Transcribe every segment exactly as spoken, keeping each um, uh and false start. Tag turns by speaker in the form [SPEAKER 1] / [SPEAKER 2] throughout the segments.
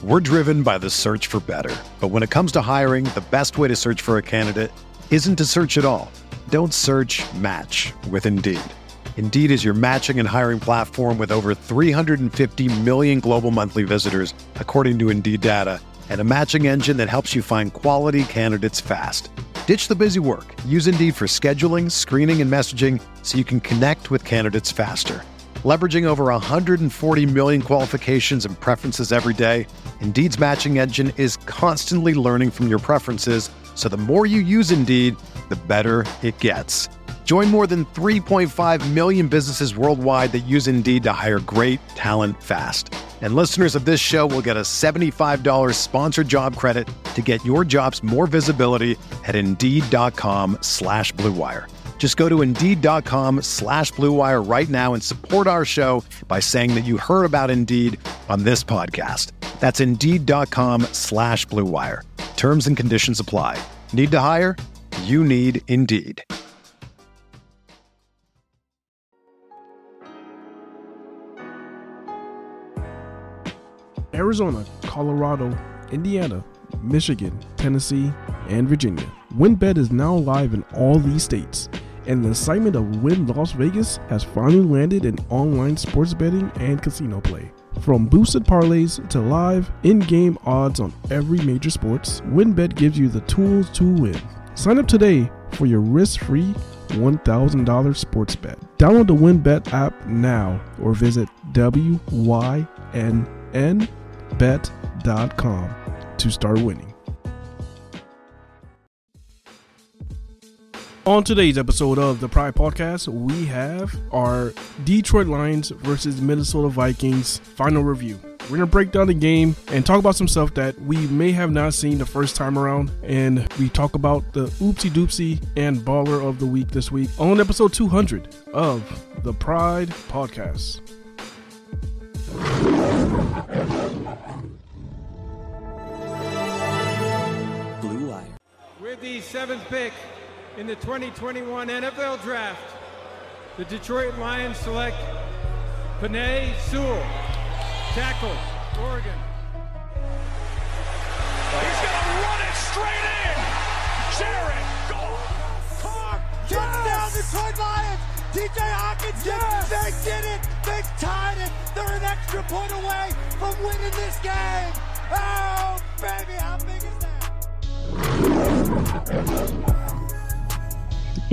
[SPEAKER 1] We're driven by the search for better. But when it comes to hiring, the best way to search for a candidate isn't to search at all. Don't search, match with Indeed. Indeed is your matching and hiring platform with over three hundred fifty million global monthly visitors, according to Indeed data, and a matching engine that helps you find quality candidates fast. Ditch the busy work. Use Indeed for scheduling, screening, and messaging so you can connect with candidates faster. Leveraging over one hundred forty million qualifications and preferences every day, Indeed's matching engine is constantly learning from your preferences, so the more you use Indeed, the better it gets. Join more than three point five million businesses worldwide that use Indeed to hire great talent fast. And listeners of this show will get a seventy-five dollars sponsored job credit to get your jobs more visibility at Indeed.com slash Blue Wire. Just go to Indeed.com slash Blue Wire right now and support our show by saying that you heard about Indeed on this podcast. That's Indeed.com slash Blue Wire. Terms and conditions apply. Need to hire? You need Indeed.
[SPEAKER 2] Arizona, Colorado, Indiana, Michigan, Tennessee, and Virginia. WynnBET is now live in all these states, and the assignment of Wynn Las Vegas has finally landed in online sports betting and casino play. From boosted parlays to live in-game odds on every major sports, WynnBET gives you the tools to win. Sign up today for your risk-free one thousand dollars sports bet. Download the WynnBET app now or visit W Y N N bet dot com to start winning. On today's episode of the Pride Podcast, we have our Detroit Lions versus Minnesota Vikings final review. We're going to break down the game and talk about some stuff that we may have not seen the first time around. And we talk about the oopsie doopsie and baller of the week this week on episode two hundred of the Pride Podcast.
[SPEAKER 3] Blue Wire.
[SPEAKER 4] With the seventh pick in the twenty twenty-one N F L Draft, the Detroit Lions select Penei Sewell, tackle, Oregon.
[SPEAKER 5] He's going to run it straight in. Jared, go.
[SPEAKER 6] Carr, touchdown, Detroit Lions. T J Hawkins, yes. They did it. They tied it. They're an extra point away from winning this game. Oh, baby, how big is that?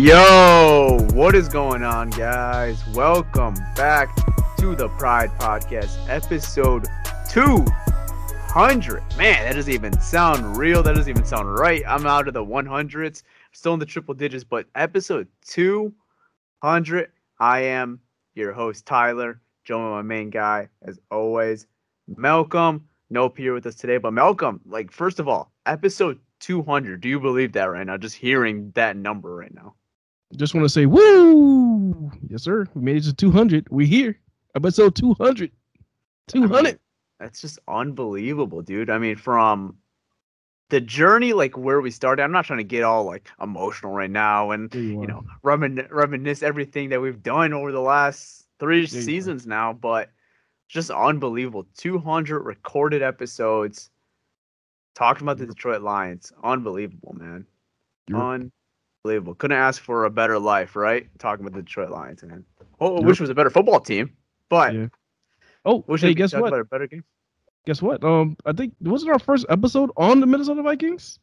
[SPEAKER 7] Yo, what is going on, guys? Welcome back to the Pride Podcast, episode two hundred. Man, that doesn't even sound real. That doesn't even sound right. I'm out of the one hundreds, still in the triple digits, but episode two hundred. I am your host, Tyler, joined by my main guy, as always, Malcolm. Nope here with us today, but Malcolm, like, first of all, episode two hundred. Do you believe that right now? Just hearing that number right now.
[SPEAKER 2] Just want to say, woo! Yes, sir. We made it to two hundred. We here. Episode two hundred. two hundred.
[SPEAKER 7] I mean, that's just unbelievable, dude. I mean, from the journey, like where we started, I'm not trying to get all like emotional right now and, you, you know, remin- reminisce everything that we've done over the last three there seasons now, but just unbelievable. two hundred recorded episodes talking about the Detroit Lions. Unbelievable, man. Yep. Unbelievable. Couldn't ask for a better life, right? Talking about the Detroit Lions, man. Oh, I wish it was a better football team, but
[SPEAKER 2] yeah. Oh,
[SPEAKER 7] wish
[SPEAKER 2] hey, guess what?
[SPEAKER 7] About a better game.
[SPEAKER 2] Guess what? Um, I think wasn't our first episode on the Minnesota Vikings?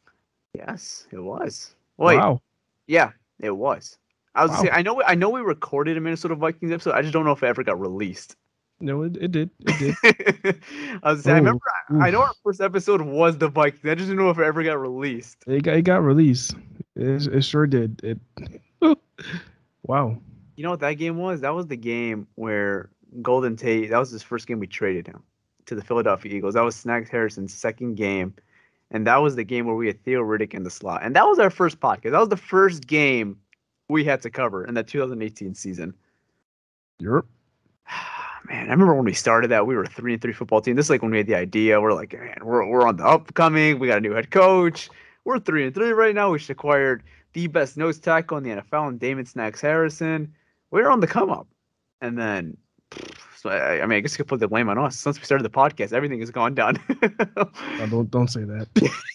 [SPEAKER 7] Yes, it was. Wait,
[SPEAKER 2] wow.
[SPEAKER 7] Yeah, it was. I was
[SPEAKER 2] wow.
[SPEAKER 7] saying, I know, I know, we recorded a Minnesota Vikings episode. I just don't know if it ever got released.
[SPEAKER 2] No, it, it did. It did.
[SPEAKER 7] I was saying, I remember. I, I know our first episode was the Vikings. I just didn't know if it ever got released.
[SPEAKER 2] It got, it got released. It, it sure did. It. Wow.
[SPEAKER 7] You know what that game was? That was the game where Golden Tate. That was his first game we traded him to the Philadelphia Eagles. That was Snacks Harrison's second game, and that was the game where we had Theo Riddick in the slot. And that was our first podcast. That was the first game we had to cover in that two thousand eighteen season.
[SPEAKER 2] Yep.
[SPEAKER 7] Man, I remember when we started that, we were a three and three football team. This is like when we had the idea. We're like, man, we're we're on the upcoming. We got a new head coach. We're three and three right now. We just acquired the best nose tackle in the N F L, and Damon Snacks Harrison. We were on the come up, and then So I, I mean, I guess you could put the blame on us. Since we started the podcast, everything has gone down.
[SPEAKER 2] No, don't don't say that.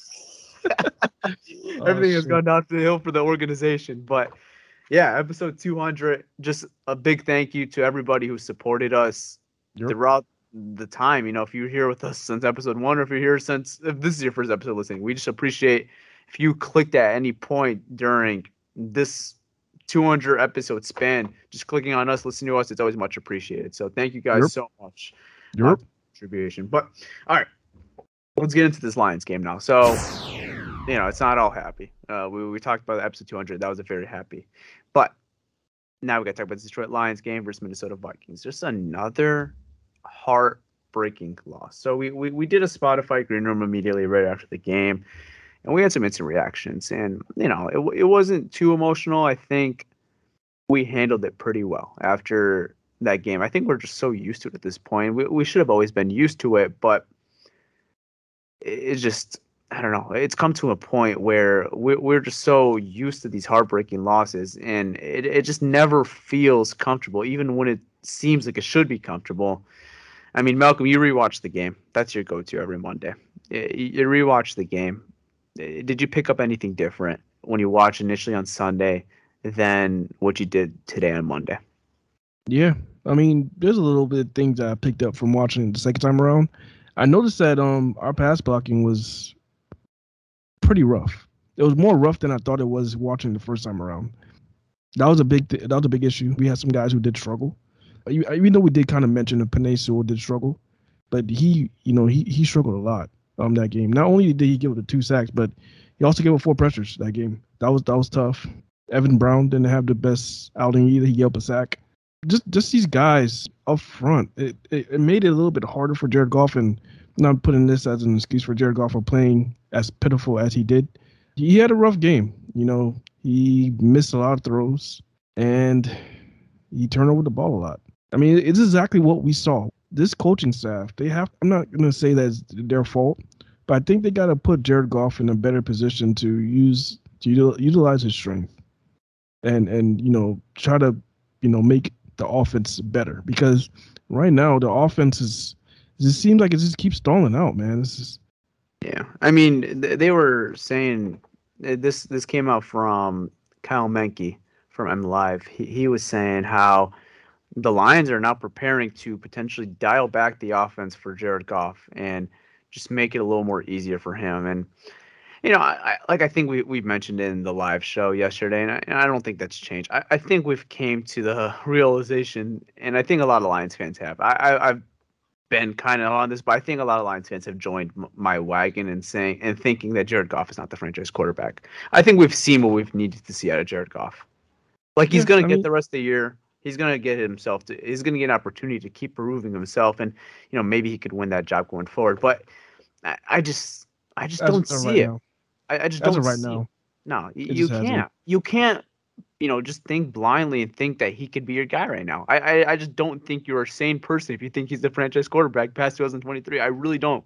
[SPEAKER 7] Everything
[SPEAKER 2] Oh,
[SPEAKER 7] has
[SPEAKER 2] shit.
[SPEAKER 7] gone down the hill for the organization. But yeah, episode two hundred. Just a big thank you to everybody who supported us
[SPEAKER 2] Yep.
[SPEAKER 7] throughout the time. You know, if you're here with us since episode one, or if you're here since if this is your first episode listening, we just appreciate if you clicked at any point during this two hundred episode span, just clicking on us, listening to us, it's always much appreciated. So thank you guys
[SPEAKER 2] Yep.
[SPEAKER 7] so much.
[SPEAKER 2] Yep.
[SPEAKER 7] Uh, contribution. But all right, let's get into this Lions game now. So, you know, it's not all happy. Uh, we, we talked about episode two hundred. That was a very happy. But now we got to talk about the Detroit Lions game versus Minnesota Vikings. Just another heartbreaking loss. So we, we, we did a Spotify green room immediately right after the game, and we had some instant reactions. And, you know, it, it wasn't too emotional. I think we handled it pretty well after that game. I think we're just so used to it at this point. We, we should have always been used to it, but it's just, I don't know. It's come to a point where we're, we're just so used to these heartbreaking losses, and it, it just never feels comfortable, even when it seems like it should be comfortable. I mean, Malcolm, you rewatch the game. That's your go-to every Monday. You, you rewatch the game. Did you pick up anything different when you watched initially on Sunday than what you did today on Monday?
[SPEAKER 2] Yeah, I mean, there's a little bit of things that I picked up from watching the second time around. I noticed that um our pass blocking was pretty rough. It was more rough than I thought it was watching the first time around. That was a big th- that was a big issue. We had some guys who did struggle. Even though we did kind of mention that Penei Sewell did struggle, but he, you know, he he struggled a lot um that game. Not only did he give it the two sacks, but he also gave up four pressures that game. That was that was tough. Evan Brown didn't have the best outing either. He gave up a sack. Just just these guys up front, it, it, it made it a little bit harder for Jared Goff, and I'm not putting this as an excuse for Jared Goff for playing as pitiful as he did. He had a rough game. You know, he missed a lot of throws, and he turned over the ball a lot. I mean, it's exactly what we saw. This coaching staff, they have, I'm not going to say that's their fault, but I think they got to put Jared Goff in a better position to use, to util, utilize his strength and, and, you know, try to, you know, make the offense better, because right now the offense is, it just seems like it just keeps stalling out, man. This is.
[SPEAKER 7] Yeah. I mean, th- they were saying this, this came out from Kyle Menke from M Live. He, he was saying how the Lions are now preparing to potentially dial back the offense for Jared Goff and just make it a little more easier for him. And, you know, I, I like I think we, we mentioned in the live show yesterday, and I, and I don't think that's changed. I, I think we've came to the realization, and I think a lot of Lions fans have. I, I, I've been kind of on this, but I think a lot of Lions fans have joined m- my wagon and saying and thinking that Jared Goff is not the franchise quarterback. I think we've seen what we've needed to see out of Jared Goff. Like, he's
[SPEAKER 2] Yeah,
[SPEAKER 7] going to
[SPEAKER 2] I
[SPEAKER 7] get
[SPEAKER 2] mean-
[SPEAKER 7] the rest of the year. He's going to get himself to, he's going to get an opportunity to keep proving himself. And, you know, maybe he could win that job going forward. But I, I just, I just
[SPEAKER 2] As
[SPEAKER 7] don't
[SPEAKER 2] of
[SPEAKER 7] see
[SPEAKER 2] right
[SPEAKER 7] it.
[SPEAKER 2] now.
[SPEAKER 7] I, I just
[SPEAKER 2] As
[SPEAKER 7] don't
[SPEAKER 2] of right
[SPEAKER 7] see
[SPEAKER 2] now.
[SPEAKER 7] it. No, y-
[SPEAKER 2] It
[SPEAKER 7] you
[SPEAKER 2] just hasn't.
[SPEAKER 7] can't. You can't, you know, just think blindly and think that he could be your guy right now. I, I, I just don't think you're a sane person if you think he's the franchise quarterback past two thousand twenty-three. I really don't.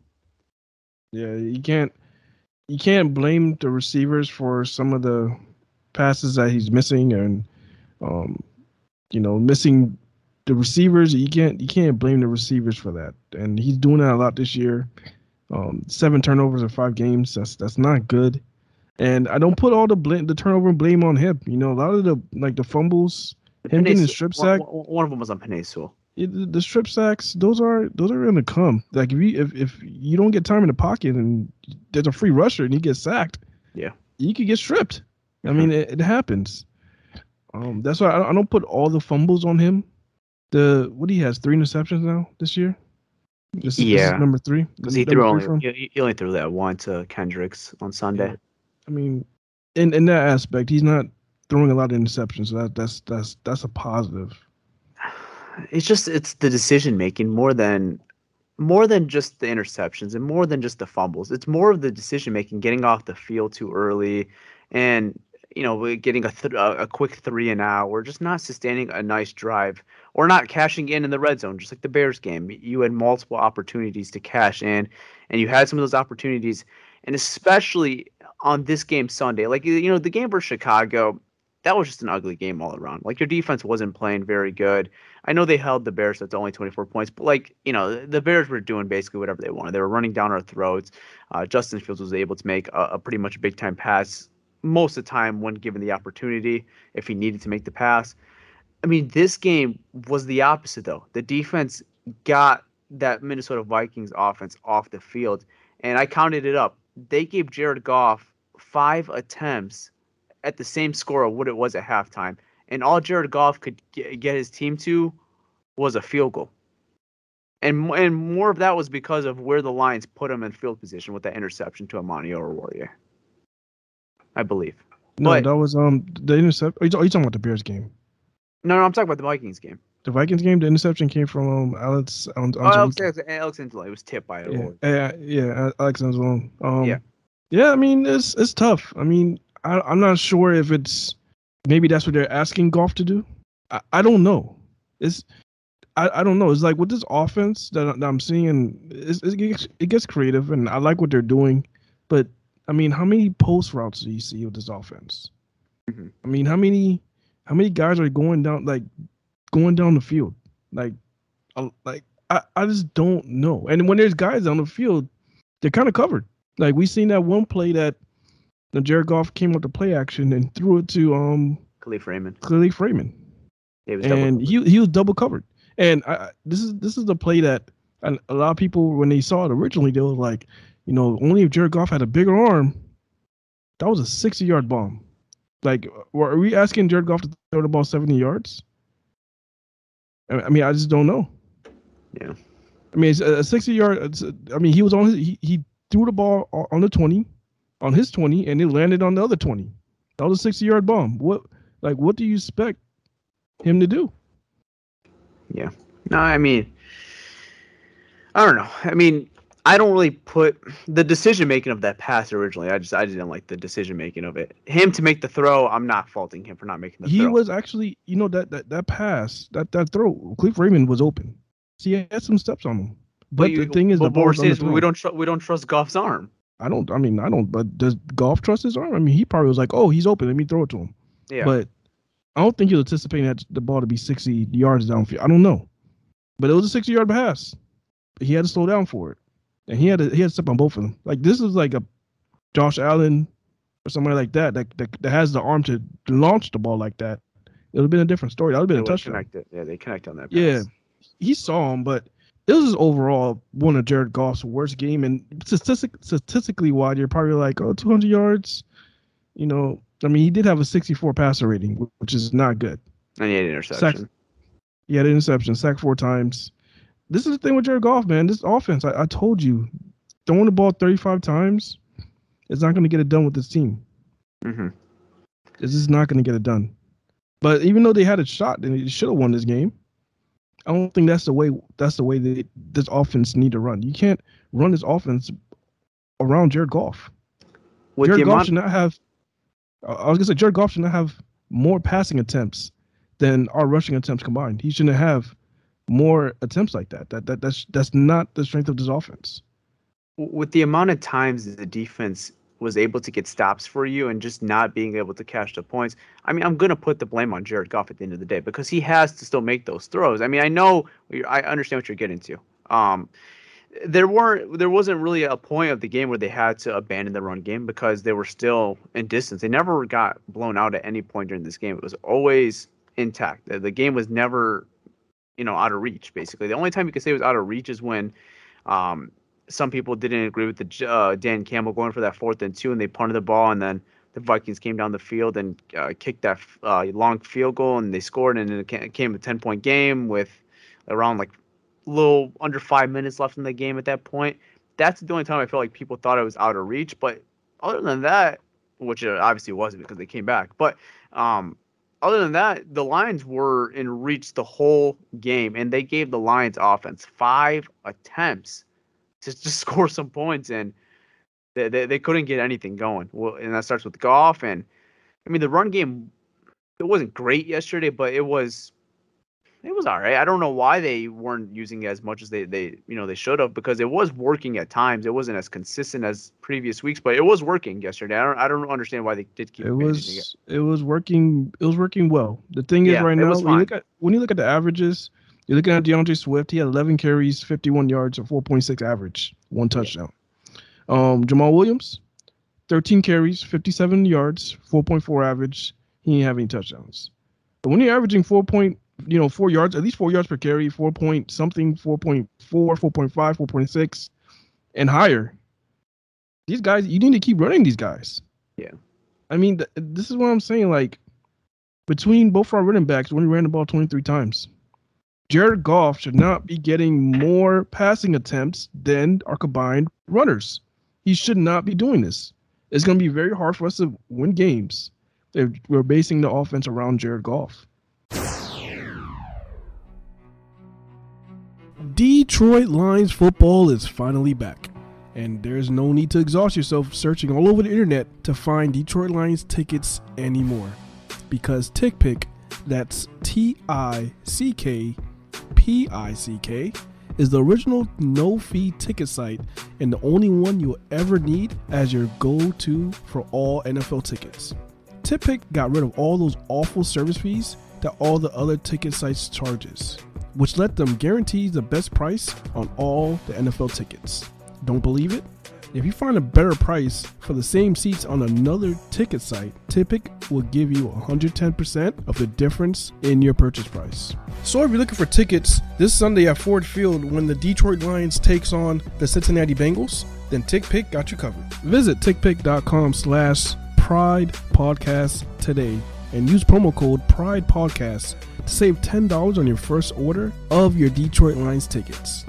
[SPEAKER 2] Yeah, you can't you can't blame the receivers for some of the passes that he's missing, and um, you know, missing the receivers. You can't you can't blame the receivers for that, and he's doing that a lot this year. Um, seven turnovers in five games. That's that's not good. And I don't put all the blame, the turnover and blame on him. You know, a lot of the like the fumbles, him getting the
[SPEAKER 7] Penei-
[SPEAKER 2] strip
[SPEAKER 7] one-
[SPEAKER 2] sack.
[SPEAKER 7] one- One of them was on Penei Sewell.
[SPEAKER 2] It, the strip sacks, those are those are going to come. Like if you if, if you don't get time in the pocket and there's a free rusher and you get sacked,
[SPEAKER 7] Yeah.
[SPEAKER 2] you could get stripped. I mean, it, it happens. Um, that's why I, I don't put all the fumbles on him. The what he has three interceptions now this year. This, is- this is
[SPEAKER 7] Yeah.
[SPEAKER 2] number three.
[SPEAKER 7] Because he
[SPEAKER 2] Number
[SPEAKER 7] threw
[SPEAKER 2] three for
[SPEAKER 7] only
[SPEAKER 2] him.
[SPEAKER 7] he, he only threw that one to Kendricks on Sunday.
[SPEAKER 2] Yeah. I mean, in in that aspect, he's not throwing a lot of interceptions. So that that's that's that's a positive.
[SPEAKER 7] It's just it's the decision making more than more than just the interceptions and more than just the fumbles. It's more of the decision making, getting off the field too early, and you know getting a th- a quick three and out, or just not sustaining a nice drive, or not cashing in in the red zone. Just like the Bears game, you had multiple opportunities to cash in, and you had some of those opportunities, and especially on this game Sunday, like you know the game versus Chicago. that was just an ugly game all around. Like, your defense wasn't playing very good. I know they held the Bears to only twenty-four points, but like, you know, the Bears were doing basically whatever they wanted. They were running down our throats. Uh, Justin Fields was able to make a, a pretty much a big time pass most of the time when given the opportunity, if he needed to make the pass. I mean, this game was the opposite, though. The defense got that Minnesota Vikings offense off the field, and I counted it up. They gave Jared Goff five attempts at the same score of what it was at halftime, and all Jared Goff could get, get his team to was a field goal. And and more of that was because of where the Lions put him in field position with that interception to Amani Oruwariye, I believe.
[SPEAKER 2] No,
[SPEAKER 7] but,
[SPEAKER 2] that was um the intercept. Are you, are you talking about the Bears game?
[SPEAKER 7] No, no, I'm talking about the Vikings game.
[SPEAKER 2] The Vikings game, the interception came from um, Alex. Um,
[SPEAKER 7] oh, Alex, Alex, Alex Anzalone. It was tipped by
[SPEAKER 2] yeah,
[SPEAKER 7] Oruwariye.
[SPEAKER 2] yeah, yeah, Alex Anzalone. Um,
[SPEAKER 7] yeah,
[SPEAKER 2] yeah. I mean, it's it's tough. I mean, I, I'm not sure if it's maybe that's what they're asking Goff to do. I, I don't know. It's I, I don't know. It's like with this offense that, that I'm seeing, it's, it gets it gets creative, and I like what they're doing. But I mean, how many post routes do you see with this offense?
[SPEAKER 7] Mm-hmm.
[SPEAKER 2] I mean, how many how many guys are going down like going down the field? Like, uh, like I, I just don't know. And when there's guys on the field, they're kind of covered. Like we seen that one play that the Jared Goff came up to play action and threw it to um
[SPEAKER 7] Khalif Raymond.
[SPEAKER 2] Khalif Raymond.
[SPEAKER 7] It was
[SPEAKER 2] and he he was double covered. And I, this is this is the play that a, a lot of people, when they saw it originally, they were like, you know, only if Jared Goff had a bigger arm. That was a sixty-yard bomb. Like, are we asking Jared Goff to throw the ball seventy yards? I mean, I just don't know.
[SPEAKER 7] Yeah.
[SPEAKER 2] I mean, it's a sixty-yard. I mean, he was on his. He, he threw the ball on the twenty, on his twenty, and it landed on the other twenty. That was a sixty-yard bomb. What, like, what do you expect him to do?
[SPEAKER 7] Yeah. No, I mean, I don't know. I mean, I don't really put the decision making of that pass originally. I just I didn't like the decision making of it. Him to make the throw, I'm not faulting him for not making the
[SPEAKER 2] he
[SPEAKER 7] throw.
[SPEAKER 2] He was actually, you know, that that that pass, that that throw, Khalif Raymond was open. So he had some steps on him. But, but you, the thing is,
[SPEAKER 7] but
[SPEAKER 2] the ball
[SPEAKER 7] is we don't tr- we don't trust Goff's arm.
[SPEAKER 2] I don't. I mean, I don't. But does Goff trust his arm? I mean, he probably was like, "Oh, he's open. Let me throw it to him."
[SPEAKER 7] Yeah.
[SPEAKER 2] But I don't think he was anticipating that the ball to be sixty yards downfield. I don't know. But it was a sixty-yard pass. He had to slow down for it, and he had to he had to step on both of them. Like this is like a Josh Allen or somebody like that that that, that has the arm to, to launch the ball like that. It would have been a different story. That would have been
[SPEAKER 7] they
[SPEAKER 2] a touchdown.
[SPEAKER 7] Connected. Yeah, they connect on that pass.
[SPEAKER 2] Yeah, he saw him, but this is overall one of Jared Goff's worst game. And statistic, statistically wide, you're probably like, oh, two hundred yards. You know, I mean, he did have a sixty-four passer rating, which is not good.
[SPEAKER 7] And he had an interception.
[SPEAKER 2] Sack, he had an interception, sacked four times. This is the thing with Jared Goff, man. This offense, I, I told you, throwing the ball thirty-five times is not going to get it done with this team.
[SPEAKER 7] Mm-hmm.
[SPEAKER 2] It's just not going to get it done. But even though they had a shot and they should have won this game, I don't think that's the way. That's the way that this offense need to run. You can't run this offense around Jared Goff.
[SPEAKER 7] With
[SPEAKER 2] Jared
[SPEAKER 7] the
[SPEAKER 2] Goff
[SPEAKER 7] amount-
[SPEAKER 2] should not have. I was gonna say Jared Goff should not have more passing attempts than our rushing attempts combined. He shouldn't have more attempts like that. That that that's that's not the strength of this offense.
[SPEAKER 7] With the amount of times the defense was able to get stops for you and just not being able to cash the points, I mean, I'm going to put the blame on Jared Goff at the end of the day because he has to still make those throws. I mean, I know, I understand what you're getting to. Um, there weren't, there wasn't really a point of the game where they had to abandon the run game because they were still in distance. They never got blown out at any point during this game. It was always intact. The, the game was never, you know, out of reach, basically. The only time you could say it was out of reach is when, um, some people didn't agree with the uh, Dan Campbell going for that fourth and two, and they punted the ball, and then the Vikings came down the field and uh, kicked that uh, long field goal, and they scored, and it came a ten-point game with around like a little under five minutes left in the game at that point. That's the only time I felt like people thought it was out of reach. But other than that, which it obviously wasn't because they came back, but um, other than that, the Lions were in reach the whole game, and they gave the Lions offense five attempts to just score some points, and they, they they couldn't get anything going. Well, and that starts with Goff, and I mean the run game, it wasn't great yesterday, but it was it was all right. I don't know why they weren't using it as much as they, they you know, they should have, because it was working at times. It wasn't as consistent as previous weeks, but it was working yesterday. I don't I don't understand why they did keep
[SPEAKER 2] It
[SPEAKER 7] managing
[SPEAKER 2] was it was working it was working well. The thing is,
[SPEAKER 7] Yeah,
[SPEAKER 2] right
[SPEAKER 7] it
[SPEAKER 2] now,
[SPEAKER 7] was
[SPEAKER 2] when you
[SPEAKER 7] fine.
[SPEAKER 2] look at when you look at the averages, you're looking at DeAndre Swift. He had eleven carries, fifty-one yards, or four point six average, one touchdown. Um, Jamal Williams, thirteen carries, fifty-seven yards, four point four average. He didn't have any touchdowns. But when you're averaging four point, you know, four yards, at least four yards per carry, four point something, four point four, four point five, four point six, and higher, these guys, you need to keep running these guys.
[SPEAKER 7] Yeah.
[SPEAKER 2] I mean, th- this is what I'm saying. Like, between both our running backs, we ran the ball twenty-three times. Jared Goff should not be getting more passing attempts than our combined runners. He should not be doing this. It's going to be very hard for us to win games if we're basing the offense around Jared Goff. Detroit Lions football is finally back, and there's no need to exhaust yourself searching all over the internet to find Detroit Lions tickets anymore, because TickPick, that's T I C K P I C K, is the original no-fee ticket site and the only one you'll ever need as your go-to for all N F L tickets. TickPick got rid of all those awful service fees that all the other ticket sites charges, which let them guarantee the best price on all the N F L tickets. Don't believe it? If you find a better price for the same seats on another ticket site, TickPick will give you one hundred ten percent of the difference in your purchase price. So if you're looking for tickets this Sunday at Ford Field when the Detroit Lions takes on the Cincinnati Bengals, then TickPick got you covered. Visit tickpick.com slash Pride Podcast today and use promo code Pride Podcast to save ten dollars on your first order of your Detroit Lions tickets.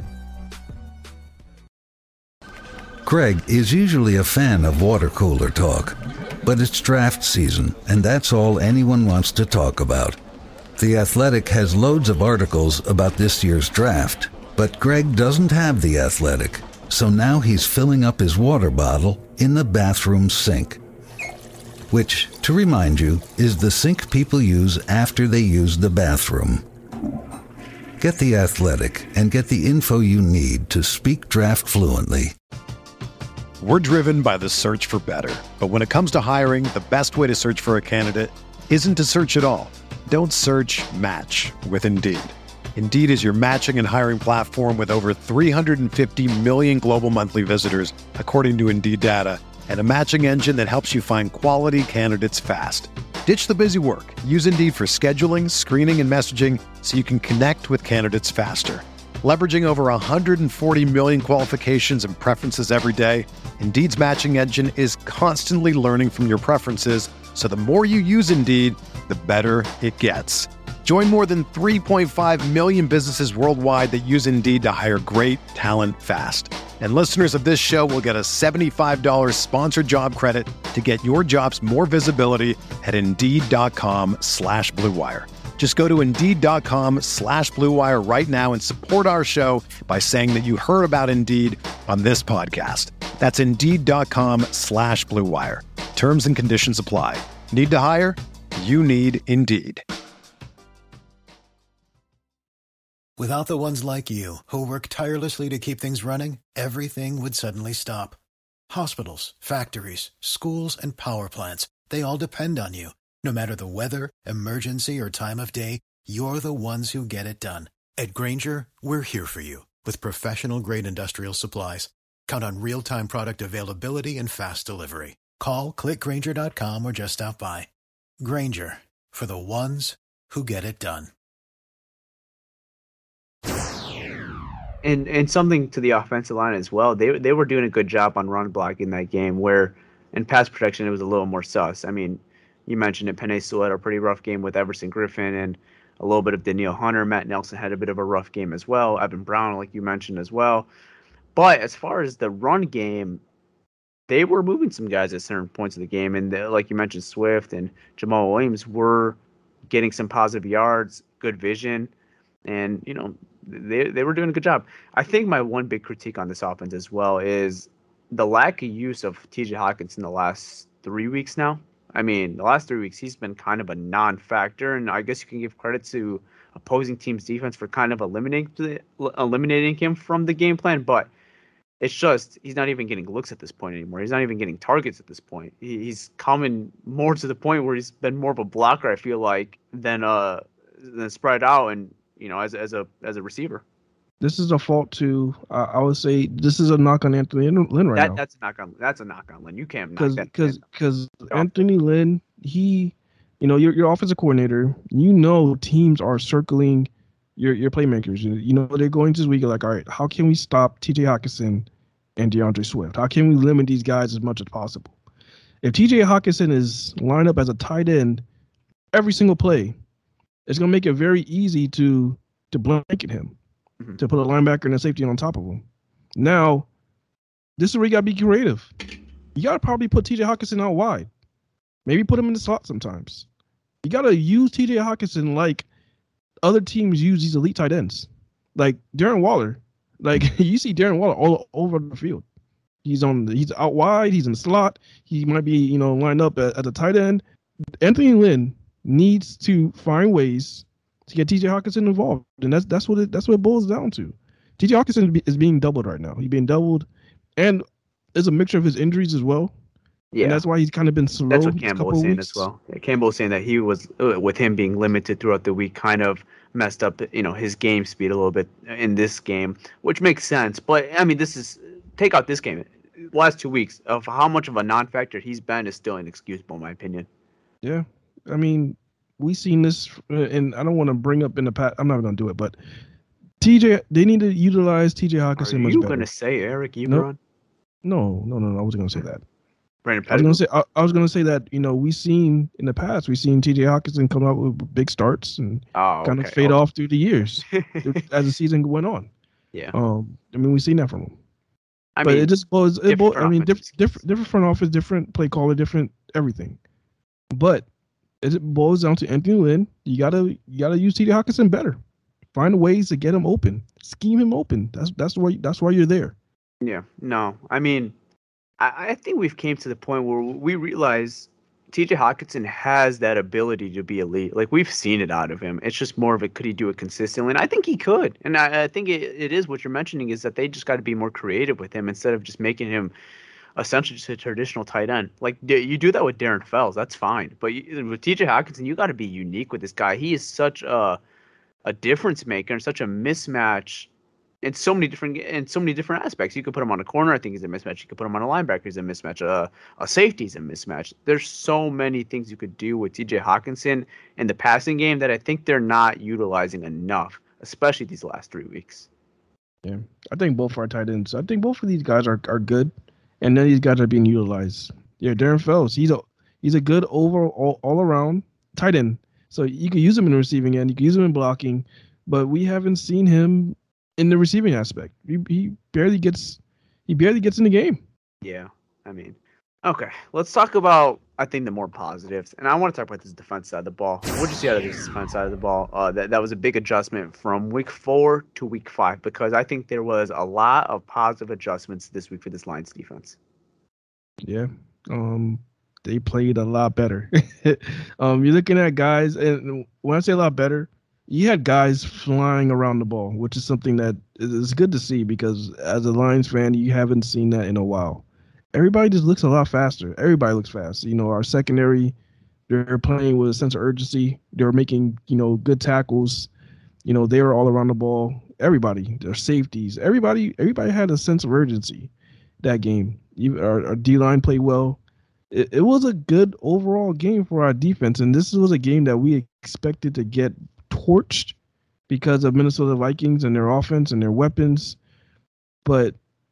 [SPEAKER 8] Greg is usually a fan of water cooler talk, but it's draft season, and that's all anyone wants to talk about. The Athletic has loads of articles about this year's draft, but Greg doesn't have The Athletic, so now he's filling up his water bottle in the bathroom sink, which, to remind you, is the sink people use after they use the bathroom. Get The Athletic and get the info you need to speak draft fluently.
[SPEAKER 1] We're driven by the search for better. But when it comes to hiring, the best way to search for a candidate isn't to search at all. Don't search, match with Indeed. Indeed is your matching and hiring platform with over three hundred fifty million global monthly visitors, according to Indeed data, and a matching engine that helps you find quality candidates fast. Ditch the busy work. Use Indeed for scheduling, screening, and messaging so you can connect with candidates faster. Leveraging over one hundred forty million qualifications and preferences every day, Indeed's matching engine is constantly learning from your preferences, so the more you use Indeed, the better it gets. Join more than three point five million businesses worldwide that use Indeed to hire great talent fast. And listeners of this show will get a seventy-five dollars sponsored job credit to get your jobs more visibility at Indeed.com slash Blue Wire. Just go to Indeed.com slash Blue Wire right now and support our show by saying that you heard about Indeed on this podcast. That's Indeed.com slash Blue Wire. Terms and conditions apply. Need to hire? You need Indeed.
[SPEAKER 9] Without the ones like you, who work tirelessly to keep things running, everything would suddenly stop. Hospitals, factories, schools, and power plants, they all depend on you. No matter the weather, emergency, or time of day, you're the ones who get it done. At Grainger, we're here for you with professional-grade industrial supplies. Count on real-time product availability and fast delivery. Call, click Grainger dot com, or just stop by. Grainger, for the ones who get it done.
[SPEAKER 7] And and something to the offensive line as well. They they were doing a good job on run blocking that game, where in pass protection it was a little more sus. I mean, you mentioned it. Penei Sewell had a pretty rough game with Everson Griffin and a little bit of Danielle Hunter. Matt Nelson had a bit of a rough game as well. Evan Brown, like you mentioned as well. But as far as the run game, they were moving some guys at certain points of the game. And the, like you mentioned, Swift and Jamal Williams were getting some positive yards, good vision. And, you know, they they were doing a good job. I think my one big critique on this offense as well is the lack of use of T J Hawkins in the last three weeks now. I mean, the last three weeks, he's been kind of a non-factor, and I guess you can give credit to opposing team's defense for kind of eliminating eliminating him from the game plan, but it's just he's not even getting looks at this point anymore. He's not even getting targets at this point. He, he's coming more to the point where he's been more of a blocker, I feel like, than uh than spread out and you know as as a as a receiver.
[SPEAKER 2] This is a fault to uh, I would say this is a knock on Anthony Lynn right
[SPEAKER 7] that,
[SPEAKER 2] now.
[SPEAKER 7] That's a knock on that's a knock on Lynn. You can't
[SPEAKER 2] because
[SPEAKER 7] knock that
[SPEAKER 2] because because Anthony Lynn, he, you know, your your offensive coordinator, you know, teams are circling your your playmakers. You, you know, they're going to this week like, all right, how can we stop T J Hockenson and DeAndre Swift? How can we limit these guys as much as possible? If T J Hockenson is lined up as a tight end every single play, it's gonna make it very easy to to blanket him. Mm-hmm. To put a linebacker and a safety on top of him. Now, this is where you got to be creative. You got to probably put T J Hockenson out wide. Maybe put him in the slot sometimes. You got to use T J Hockenson like other teams use these elite tight ends. Like Darren Waller. Like you see Darren Waller all over the field. He's on. The, he's out wide. He's in the slot. He might be, you know, lined up at, at the tight end. Anthony Lynn needs to find ways to get T J Hockenson involved, and that's that's what it that's what it boils down to. T J Hockenson is being doubled right now. He's being doubled, and there's a mixture of his injuries as well. Yeah, and that's why he's kind of been slow.
[SPEAKER 7] That's what Campbell was saying weeks. as well. Yeah, Campbell was saying that he was uh, with him being limited throughout the week, kind of messed up, you know, his game speed a little bit in this game, which makes sense. But I mean, this is take out this game. Last two weeks of how much of a non-factor he's been is still inexcusable, in my opinion.
[SPEAKER 2] Yeah, I mean. We've seen this, and I don't want to bring up in the past. I'm not going to do it, but T J, they need to utilize T J Hockenson much better.
[SPEAKER 7] Are you going to say Eric Ebron?
[SPEAKER 2] No, no, no, no. I wasn't going to say that.
[SPEAKER 7] Brandon
[SPEAKER 2] I was going to say. I, I was going to say that you know we've seen in the past we've seen T J Hockenson come out with big starts and
[SPEAKER 7] oh,
[SPEAKER 2] kind
[SPEAKER 7] okay.
[SPEAKER 2] of fade
[SPEAKER 7] okay.
[SPEAKER 2] off through the years as the season went on.
[SPEAKER 7] Yeah.
[SPEAKER 2] Um. I mean, we've seen that from him. I but
[SPEAKER 7] mean,
[SPEAKER 2] it just was. It both, I mean, different, different, different front office, different play caller, different everything. But it boils down to Anthony Lynn. You gotta you gotta use T J Hockenson better. Find ways to get him open. Scheme him open. That's that's why that's why you're there.
[SPEAKER 7] Yeah. No. I mean, I, I think we've came to the point where we realize T J Hockenson has that ability to be elite. Like we've seen it out of him. It's just more of a could he do it consistently? And I think he could. And I, I think it, it is what you're mentioning is that they just got to be more creative with him instead of just making him essentially just a traditional tight end. Like you do that with Darren Fells, that's fine. But you, with T J Hockenson, you got to be unique with this guy. He is such a a difference maker and such a mismatch in so many different in so many different aspects. You could put him on a corner, I think he's a mismatch. You could put him on a linebacker, he's a mismatch. Uh, a safety's a mismatch. There's so many things you could do with T J Hockenson in the passing game that I think they're not utilizing enough, especially these last three weeks.
[SPEAKER 2] Yeah, I think both our tight ends. I think both of these guys are are good. And none of these guys are being utilized. Yeah, Darren Fells, he's a he's a good overall all around tight end. So you can use him in the receiving end, you can use him in blocking, but we haven't seen him in the receiving aspect. He, he barely gets he barely gets in the game.
[SPEAKER 7] Yeah, I mean, okay, let's talk about I think the more positives, and I want to talk about this defense side of the ball. What did you see out of this defense side of the ball? Uh, that that was a big adjustment from week four to week five because I think there was a lot of positive adjustments this week for this Lions defense.
[SPEAKER 2] Yeah, um, they played a lot better. um, you're looking at guys, and when I say a lot better, you had guys flying around the ball, which is something that is good to see because as a Lions fan, you haven't seen that in a while. Everybody just looks a lot faster. Everybody looks fast. You know, our secondary, they're playing with a sense of urgency. They were making, you know, good tackles. You know, they were all around the ball. Everybody, their safeties, everybody, everybody had a sense of urgency that game. Even our, our D-line played well. It, it was a good overall game for our defense, and this was a game that we expected to get torched because of Minnesota Vikings and their offense and their weapons. But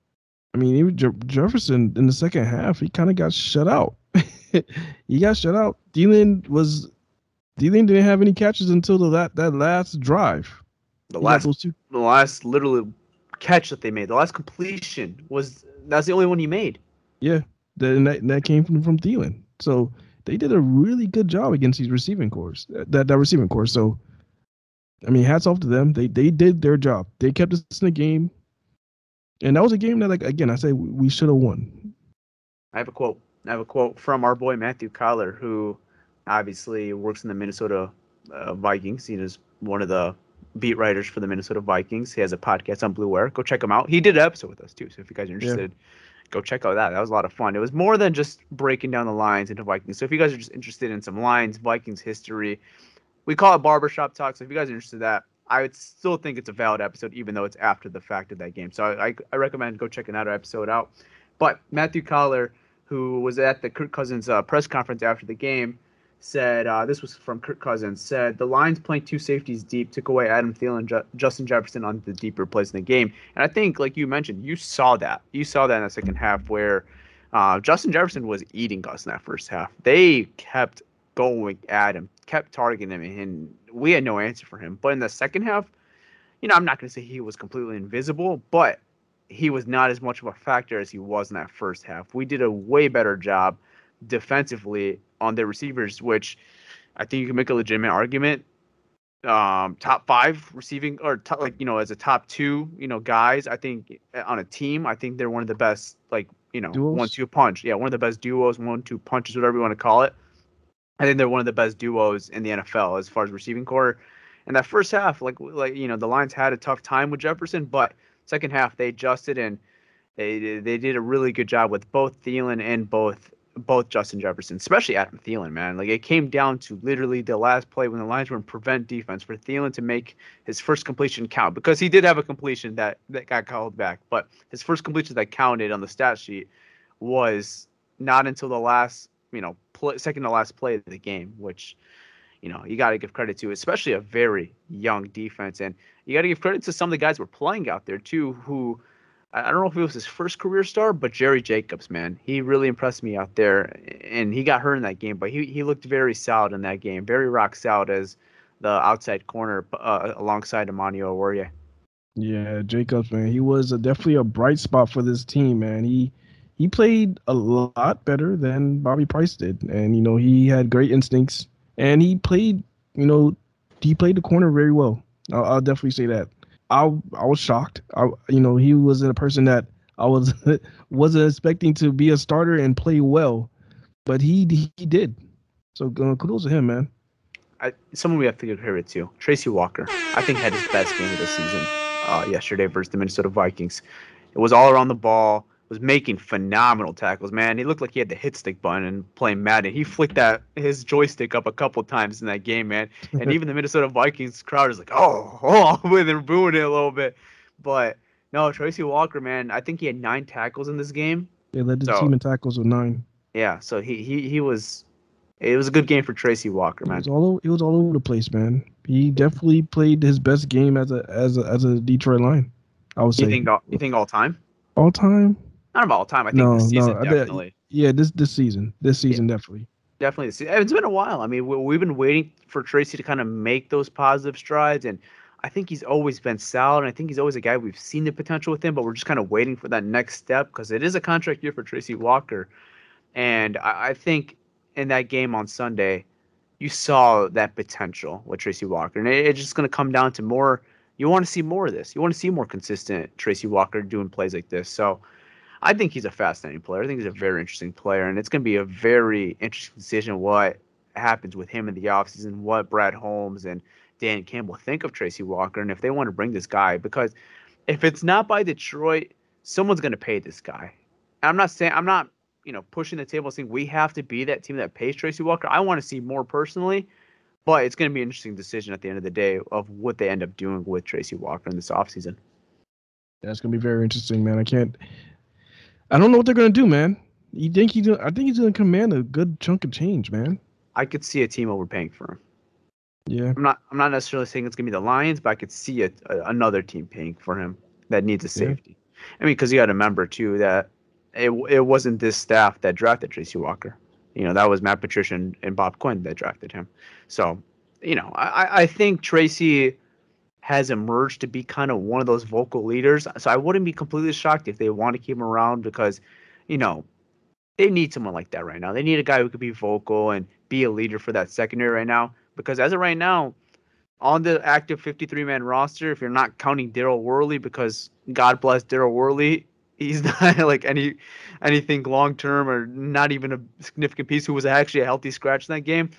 [SPEAKER 2] I mean, even Je- Jefferson in the second half, he kind of got shut out. he got shut out. Thielen was Thielen didn't have any catches until the, that that last drive.
[SPEAKER 7] The he last, two- the last literally catch that they made, the last completion was that's the only one he made.
[SPEAKER 2] Yeah, that and that, and that came from from Thielen. So they did a really good job against these receiving cores. That that receiving core. So I mean, hats off to them. They they did their job. They kept us in the game. And that was a game that, like, again, I say we should have won.
[SPEAKER 7] I have a quote. I have a quote from our boy Matthew Collar, who obviously works in the Minnesota uh, Vikings. He does one of the beat writers for the Minnesota Vikings. He has a podcast on Blue Wire. Go check him out. He did an episode with us too. So if you guys are interested, yeah. go check out that. That was a lot of fun. It was more than just breaking down the lines into Vikings. So if you guys are just interested in some lines, Vikings history, we call it barbershop talk. So if you guys are interested in that, I would still think it's a valid episode, even though it's after the fact of that game. So I, I, I recommend go checking that episode out. But Matthew Collar, who was at the Kirk Cousins uh, press conference after the game, said, uh, this was from Kirk Cousins, said the Lions playing two safeties deep took away Adam Thielen, Ju- Justin Jefferson on the deeper plays in the game. And I think, like you mentioned, you saw that. You saw that in the second half where uh, Justin Jefferson was eating Gus in that first half. They kept going at him, kept targeting him, and we had no answer for him. But in the second half, you know, I'm not going to say he was completely invisible, but he was not as much of a factor as he was in that first half. We did a way better job defensively on their receivers, which I think you can make a legitimate argument. Um, top five receiving, or top, like, you know, as a top two, you know, guys, I think on a team, I think they're one of the best, like, you know,
[SPEAKER 2] Duos?
[SPEAKER 7] one two punch. Yeah, one of the best duos, one two punches, whatever you want to call it. I think they're one of the best duos in the N F L as far as receiving core. And that first half, like, like you know, the Lions had a tough time with Jefferson, but second half they adjusted and they they did a really good job with both Thielen and both both Justin Jefferson, especially Adam Thielen, man. Like, it came down to literally the last play when the Lions were in prevent defense for Thielen to make his first completion count, because he did have a completion that, that got called back, but his first completion that counted on the stat sheet was not until the last, you know, play, second to last play of the game, which, you know, you got to give credit to, especially a very young defense. And you got to give credit to some of the guys who were playing out there too, who, I don't know if it was his first career start, but Jerry Jacobs, man, he really impressed me out there, and he got hurt in that game, but he, he looked very solid in that game, very rock solid as the outside corner uh, alongside Emmanuel Warrior.
[SPEAKER 2] Yeah, Jacobs, man, he was a, definitely a bright spot for this team, man. He he played a lot better than Bobby Price did, and, you know, he had great instincts, and he played, you know, he played the corner very well. I'll, I'll definitely say that. I I was shocked. I, you know, he was a person that I was wasn't expecting to be a starter and play well, but he he did. So uh, kudos to him, man.
[SPEAKER 7] I, someone we have to give credit to, Tracy Walker. I think had his best game of the season uh, yesterday versus the Minnesota Vikings. It was all around the ball. Was making phenomenal tackles, man. He looked like he had the hit stick button and playing Madden. He flicked that his joystick up a couple times in that game, man. And even the Minnesota Vikings crowd is like, oh, oh, they're booing it a little bit. But no, Tracy Walker, man, I think he had nine tackles in this game.
[SPEAKER 2] They led the
[SPEAKER 7] so,
[SPEAKER 2] team in tackles with nine.
[SPEAKER 7] Yeah, so he he he was. It was a good game for Tracy Walker, man.
[SPEAKER 2] It was all it was all over the place, man. He definitely played his best game as a as a as a Detroit Lion, I would say.
[SPEAKER 7] You think all, you think all time?
[SPEAKER 2] All time?
[SPEAKER 7] Not about all time. I think
[SPEAKER 2] no,
[SPEAKER 7] this season
[SPEAKER 2] no,
[SPEAKER 7] definitely.
[SPEAKER 2] Bet, yeah, this this season, this season
[SPEAKER 7] yeah.
[SPEAKER 2] definitely.
[SPEAKER 7] Definitely, this season. It's been a while. I mean, we, we've been waiting for Tracy to kind of make those positive strides, and I think he's always been solid. And I think he's always a guy we've seen the potential with him, but we're just kind of waiting for that next step, because it is a contract year for Tracy Walker, and I, I think in that game on Sunday, you saw that potential with Tracy Walker, and it, it's just going to come down to more. You want to see more of this. You want to see more consistent Tracy Walker doing plays like this. So I think he's a fascinating player. I think he's a very interesting player, and it's going to be a very interesting decision what happens with him in the offseason, what Brad Holmes and Dan Campbell think of Tracy Walker, and if they want to bring this guy. Because if it's not by Detroit, someone's going to pay this guy. And I'm not saying I'm not, you know, pushing the table saying we have to be that team that pays Tracy Walker. I want to see more personally, but it's going to be an interesting decision at the end of the day of what they end up doing with Tracy Walker in this offseason.
[SPEAKER 2] That's going to be very interesting, man. I can't. I don't know what they're gonna do, man. You think he's? I think he's gonna command a good chunk of change, man.
[SPEAKER 7] I could see a team overpaying for him.
[SPEAKER 2] Yeah.
[SPEAKER 7] I'm not. I'm not necessarily saying it's gonna be the Lions, but I could see a, a, another team paying for him that needs a safety. Yeah. I mean, because you got to remember too that it it wasn't this staff that drafted Tracy Walker. You know, that was Matt Patricia and, and Bob Quinn that drafted him. So, you know, I I think Tracy has emerged to be kind of one of those vocal leaders. So I wouldn't be completely shocked if they want to keep him around, because, you know, they need someone like that right now. They need a guy who could be vocal and be a leader for that secondary right now. Because as of right now, on the active fifty-three man roster, if you're not counting Daryl Worley, because God bless Daryl Worley, he's not like any anything long term or not even a significant piece, who was actually a healthy scratch in that game.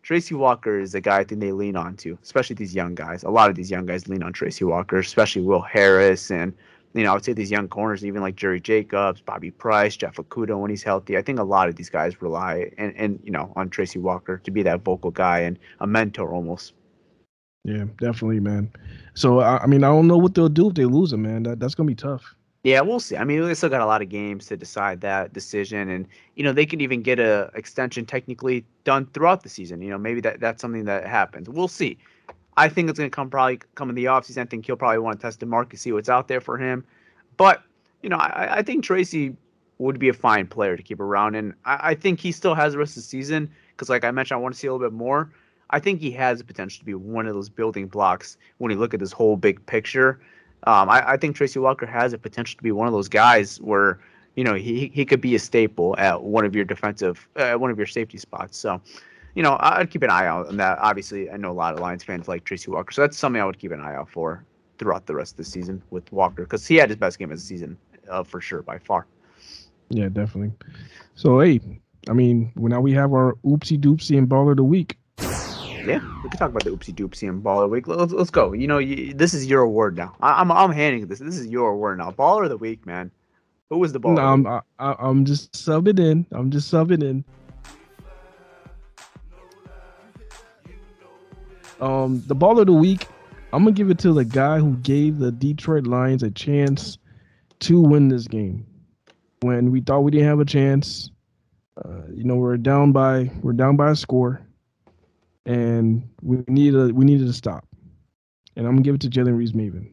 [SPEAKER 7] Tracy Walker is a guy I think they lean on to, especially these young guys. A lot of these young guys lean on Tracy Walker, especially Will Harris and, you know, I would say these young corners, even like Jerry Jacobs, Bobby Price, Jeff Okudah when he's healthy. I think a lot of these guys rely and, and you know, on Tracy Walker to be that vocal guy and a mentor almost.
[SPEAKER 2] Yeah, definitely, man. So, I, I mean, I don't know what they'll do if they lose him, man. That, that's going to be tough.
[SPEAKER 7] Yeah, we'll see. I mean, they still got a lot of games to decide that decision. And, you know, they could even get a extension technically done throughout the season. You know, maybe that, that's something that happens. We'll see. I think it's going to come probably come in the offseason. I think he'll probably want to test the market, see what's out there for him. But, you know, I, I think Tracy would be a fine player to keep around. And I, I think he still has the rest of the season because, like I mentioned, I want to see a little bit more. I think he has the potential to be one of those building blocks when you look at this whole big picture. Um, I, I think Tracy Walker has the potential to be one of those guys where, you know, he he could be a staple at one of your defensive, uh, one of your safety spots. So, you know, I'd keep an eye out on that. Obviously, I know a lot of Lions fans like Tracy Walker, so that's something I would keep an eye out for throughout the rest of the season with Walker because he had his best game of the season uh, for sure by far.
[SPEAKER 2] Yeah, definitely. So, hey, I mean, well, now we have our oopsie doopsie and baller of the week.
[SPEAKER 7] Yeah, we can talk about the oopsie doopsie and baller of the week. Let's, let's go. You know, you, this is your award now. I, I'm I'm handing this. This is your award now. Baller of the week, man. Who was the baller?
[SPEAKER 2] No, I'm I, I'm just subbing in. I'm just subbing in. Um, the baller of the week, I'm gonna give it to the guy who gave the Detroit Lions a chance to win this game when we thought we didn't have a chance. Uh, you know, we're down by we're down by a score. And we needed we needed to stop, and I'm gonna give it to Jalen Reeves-Maybin.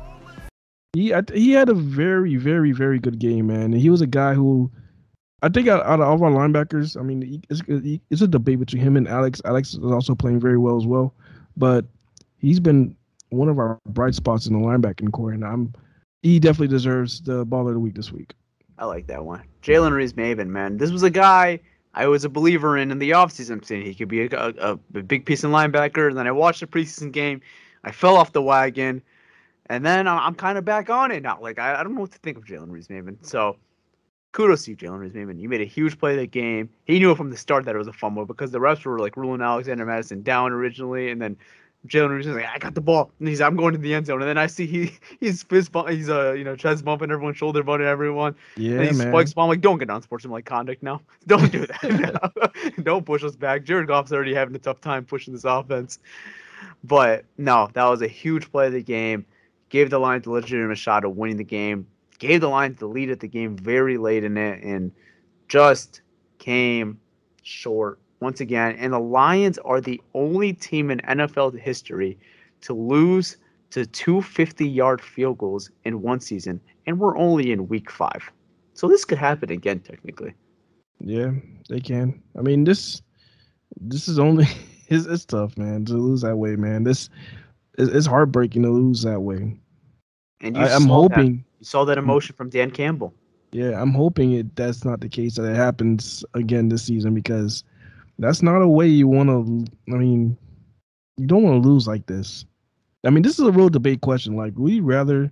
[SPEAKER 2] He he had a very very very good game, man. And he was a guy who, I think out, out of all our linebackers, I mean, it's, it's a debate between him and Alex. Alex is also playing very well as well, but he's been one of our bright spots in the linebacking core, and I'm he definitely deserves the baller of the week this week.
[SPEAKER 7] I like that one, Jalen Reeves-Maybin, man. This was a guy I was a believer in in the offseason. I'm saying he could be a, a, a big piece in linebacker. And then I watched the preseason game. I fell off the wagon. And then I'm, I'm kind of back on it now. Like, I, I don't know what to think of Jalen Reeves-Maybin. So, kudos to you, Jalen Reeves-Maybin. You made a huge play of the game. He knew from the start that it was a fumble because the refs were, like, ruling Alexander Madison down originally. And then Jalen Reeves was like, I got the ball. And he's I'm going to the end zone. And then I see he he's fist bump, he's uh you know chest bumping everyone, shoulder bumping everyone.
[SPEAKER 2] Yeah,
[SPEAKER 7] and he
[SPEAKER 2] man.
[SPEAKER 7] spikes bomb like don't get on sportsmanlike conduct now. Don't do that. Don't push us back. Jared Goff's already having a tough time pushing this offense. But no, that was a huge play of the game. Gave the Lions a legitimate shot of winning the game. Gave the Lions the lead at the game very late in it, and just came short once again. And the Lions are the only team in N F L history to lose to two fifty-yard field goals in one season, and we're only in week five. So this could happen again, technically.
[SPEAKER 2] Yeah, they can. I mean, this this is only it's, it's tough, man, to lose that way, man. This it's, it's heartbreaking to lose that way.
[SPEAKER 7] And you
[SPEAKER 2] I, I'm
[SPEAKER 7] saw
[SPEAKER 2] hoping
[SPEAKER 7] that. You saw that emotion from Dan Campbell.
[SPEAKER 2] Yeah, I'm hoping it that's not the case, that it happens again this season, because that's not a way you want to. I mean, you don't want to lose like this. I mean, this is a real debate question. Like, would you rather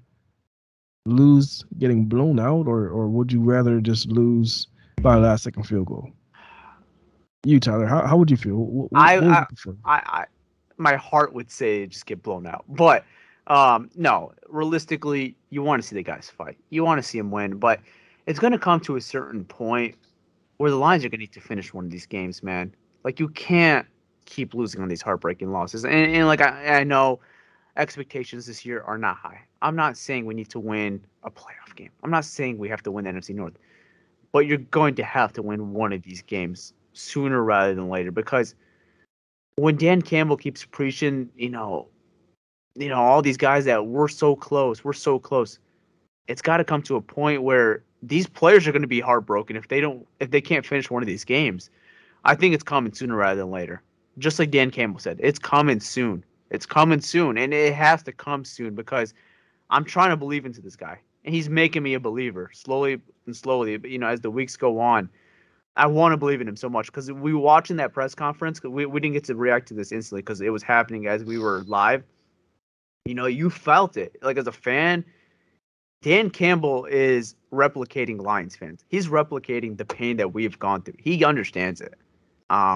[SPEAKER 2] lose getting blown out, or or would you rather just lose by a last second field goal? You, Tyler, how how would you feel? What,
[SPEAKER 7] I,
[SPEAKER 2] what would
[SPEAKER 7] I,
[SPEAKER 2] you prefer?
[SPEAKER 7] I, I, my heart would say just get blown out, but um, no. Realistically, you want to see the guys fight. You want to see them win, but it's going to come to a certain point where the Lions are going to need to finish one of these games, man. Like, you can't keep losing on these heartbreaking losses. And, and like, I, I know expectations this year are not high. I'm not saying we need to win a playoff game. I'm not saying we have to win the N F C North. But you're going to have to win one of these games sooner rather than later, because when Dan Campbell keeps preaching, you know, you know, all these guys that we're so close, we're so close, it's got to come to a point where these players are going to be heartbroken if they don't, if they can't finish one of these games. I think it's coming sooner rather than later. Just like Dan Campbell said, it's coming soon. It's coming soon, and it has to come soon, because I'm trying to believe into this guy, and he's making me a believer slowly and slowly. But you know, as the weeks go on, I want to believe in him so much, because we were watching that press conference. We we didn't get to react to this instantly because it was happening as we were live. You know, you felt it. Like, as a fan, Dan Campbell is replicating Lions fans. He's replicating the pain that we've gone through. He understands it. Um,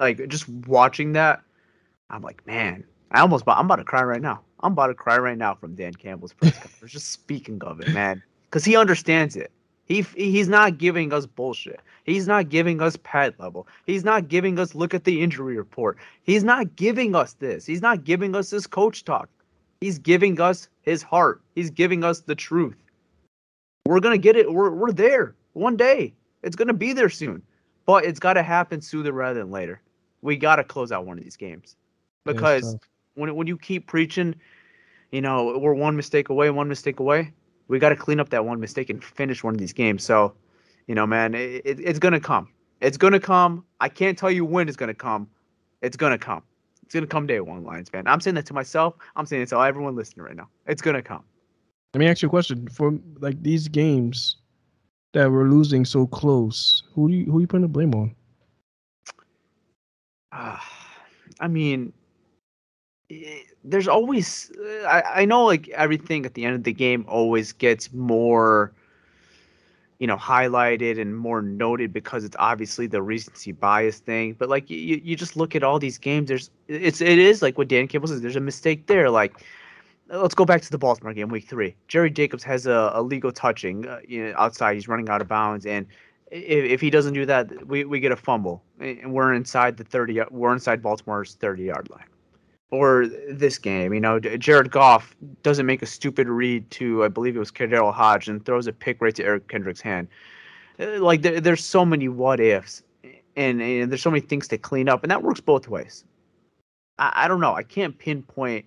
[SPEAKER 7] like just watching that, I'm like, man, I almost I'm about to cry right now. I'm about to cry right now from Dan Campbell's press conference. Just speaking of it, man, because he understands it. He he's not giving us bullshit. He's not giving us pad level. He's not giving us look at the injury report. He's not giving us this. He's not giving us this coach talk. He's giving us his heart. He's giving us the truth. We're gonna get it. We're we're there one day. It's gonna be there soon, but it's got to happen sooner rather than later. We got to close out one of these games because when when you keep preaching, you know, we're one mistake away, one mistake away. We got to clean up that one mistake and finish one of these games. So, you know, man, it, it, it's gonna come. It's gonna come. I can't tell you when it's gonna come. It's gonna come. It's gonna come day one, Lions fan. I'm saying that to myself. I'm saying it to everyone listening right now. It's gonna come.
[SPEAKER 2] Let me ask you a question. For like these games that we're losing so close, who do you who are you putting the blame on?
[SPEAKER 7] Uh, I mean, it, there's always. Uh, I I know like everything at the end of the game always gets more, you know, highlighted and more noted because it's obviously the recency bias thing. But like you, you just look at all these games. There's it's it is like what Dan Campbell says. There's a mistake there. Like let's go back to the Baltimore game, week three. Jerry Jacobs has a illegal touching uh, you know, outside. He's running out of bounds, and if, if he doesn't do that, we, we get a fumble, and we're inside the thirty. We're inside Baltimore's thirty-yard line. Or this game, you know, Jared Goff doesn't make a stupid read to, I believe it was Kadarius Hodge, and throws a pick right to Eric Kendrick's hand. Like there, there's so many what ifs, and, and there's so many things to clean up, and that works both ways. I, I don't know. I can't pinpoint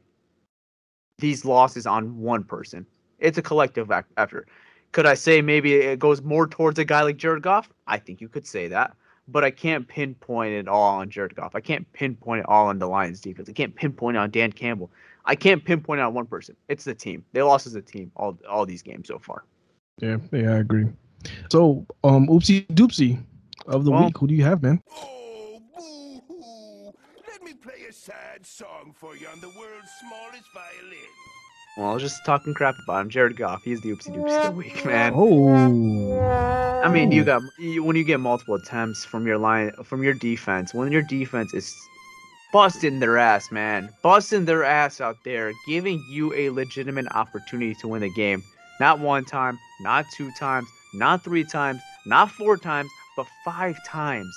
[SPEAKER 7] these losses on one person. It's a collective effort. Could I say maybe it goes more towards a guy like Jared Goff? I think you could say that. But I can't pinpoint it all on Jared Goff. I can't pinpoint it all on the Lions defense. I can't pinpoint it on Dan Campbell. I can't pinpoint it on one person. It's the team. They lost as a team all all these games so far.
[SPEAKER 2] Yeah, yeah, I agree. So, um, oopsie doopsie of the well, week. Who do you have, man?
[SPEAKER 10] Oh, boo-hoo. Let me play a sad song for you on the world's smallest violin.
[SPEAKER 7] Well, I was just talking crap about him. Jared Goff, he's the oopsie doopsie of the week, man.
[SPEAKER 2] Oh.
[SPEAKER 7] I mean, you got you, when you get multiple attempts from your line, from your defense, when your defense is busting their ass, man, busting their ass out there, giving you a legitimate opportunity to win the game. Not one time, not two times, not three times, not four times, but five times.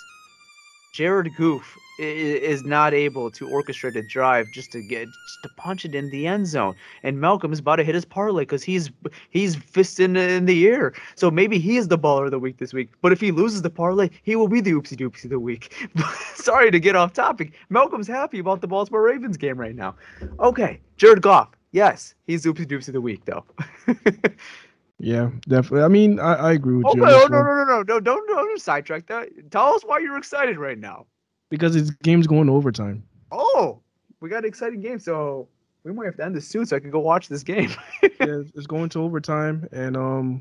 [SPEAKER 7] Jared Goff is not able to orchestrate a drive just to get just to punch it in the end zone, and Malcolm is about to hit his parlay because he's he's fisting in the air. So maybe he is the baller of the week this week. But if he loses the parlay, he will be the oopsie doopsie of the week. Sorry to get off topic. Malcolm's happy about the Baltimore Ravens game right now. Okay, Jared Goff. Yes, he's the oopsie doopsie of the week though.
[SPEAKER 2] Yeah, definitely. I mean, I, I agree with
[SPEAKER 7] okay,
[SPEAKER 2] you.
[SPEAKER 7] Oh, no, no, no, no, no, don't, don't sidetrack that. Tell us why you're excited right now.
[SPEAKER 2] Because his game's going to overtime.
[SPEAKER 7] Oh, we got an exciting game, so we might have to end this soon so I can go watch this game.
[SPEAKER 2] Yeah, it's going to overtime, and um,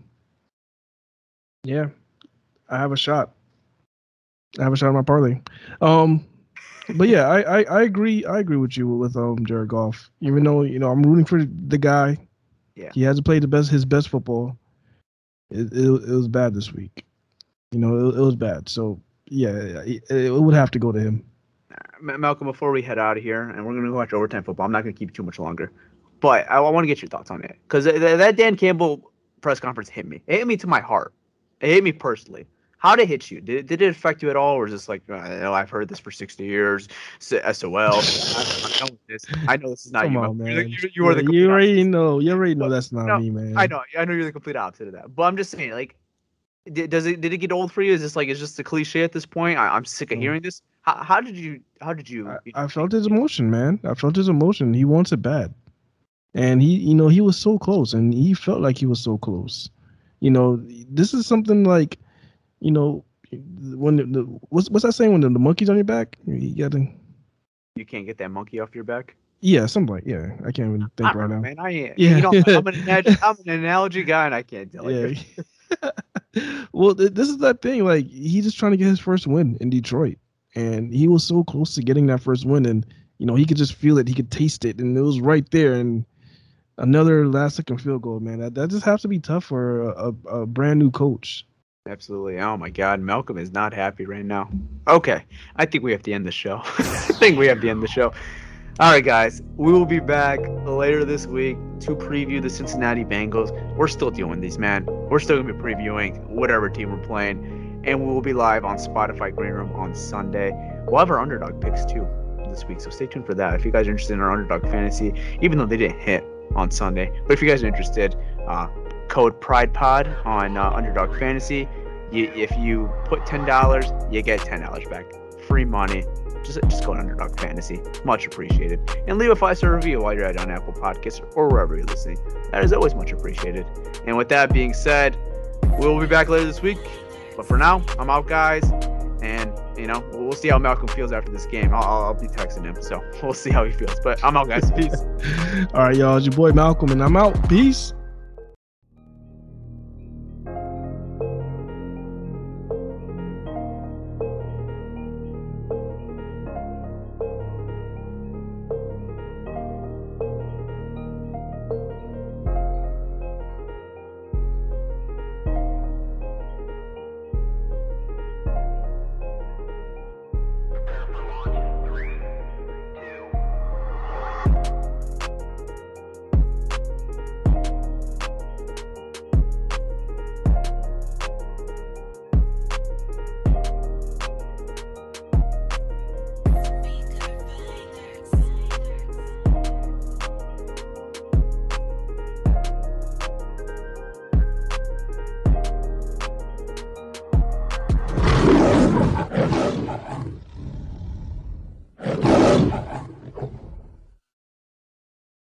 [SPEAKER 2] yeah, I have a shot. I have a shot at my parlay. Um, but yeah, I, I, I agree. I agree with you with um Jared Goff. Even though you know I'm rooting for the guy.
[SPEAKER 7] Yeah.
[SPEAKER 2] He hasn't played the best his best football. It it, it was bad this week. You know, it, it was bad. So yeah, it, it would have to go to him.
[SPEAKER 7] Malcolm, before we head out of here, and we're gonna go watch overtime football. I'm not gonna keep you too much longer, but I, I want to get your thoughts on it because th- that Dan Campbell press conference hit me. It hit me to my heart. It hit me personally. How did it hit you? Did, did it affect you at all, or is this like, I know I've heard this for sixty years, S O L. I, I know this. I know this is not
[SPEAKER 2] Come
[SPEAKER 7] you.
[SPEAKER 2] on, man.
[SPEAKER 7] You're, you you are the
[SPEAKER 2] you already
[SPEAKER 7] opposite.
[SPEAKER 2] know. You already know that's not
[SPEAKER 7] no,
[SPEAKER 2] me, man.
[SPEAKER 7] I know. I know you're the complete opposite of that. But I'm just saying, like, did, does it did it get old for you? Is this like it's just a cliche at this point? I, I'm sick of hearing this. How, how did you? How did you?
[SPEAKER 2] I, I felt his emotion, man. I felt his emotion. He wants it bad, and he, you know, he was so close, and he felt like he was so close. You know, this is something like, you know. When the, the what's what's that saying when the, the monkey's on your back? You gotta.
[SPEAKER 7] You can't get that monkey off your back.
[SPEAKER 2] Yeah, something like yeah. I can't even think
[SPEAKER 7] I
[SPEAKER 2] right
[SPEAKER 7] know,
[SPEAKER 2] now.
[SPEAKER 7] Man, I ain't.
[SPEAKER 2] Yeah,
[SPEAKER 7] You know, I'm an analogy, I'm an analogy guy, and I can't tell
[SPEAKER 2] yeah.
[SPEAKER 7] you.
[SPEAKER 2] Well, th- this is that thing. Like he's just trying to get his first win in Detroit, and he was so close to getting that first win, and you know he could just feel it. He could taste it, and it was right there. And another last second field goal, man. That that just has to be tough for a, a, a brand new coach.
[SPEAKER 7] Absolutely. Oh my God, Malcolm is not happy right now. Okay, I think we have to end the show. I think we have to end the show. All right, guys, we will be back later this week to preview the Cincinnati Bengals. We're still doing these, man. We're still going to be previewing whatever team we're playing, and we will be live on Spotify Green Room on Sunday. We'll have our underdog picks, too, this week, so stay tuned for that. If you guys are interested in our underdog fantasy, even though they didn't hit on Sunday, but if you guys are interested, uh, code PridePod on uh, Underdog Fantasy. You, if you put ten dollars, you get ten dollars back. Free money. Just, just go to Underdog Fantasy. Much appreciated. And leave a five-star review while you're at on Apple Podcasts or wherever you're listening. That is always much appreciated. And with that being said, we'll be back later this week. But for now, I'm out, guys. And, you know, we'll see how Malcolm feels after this game. I'll, I'll be texting him, so we'll see how he feels. But I'm out, guys. Peace.
[SPEAKER 2] All right, y'all. It's your boy Malcolm, and I'm out. Peace.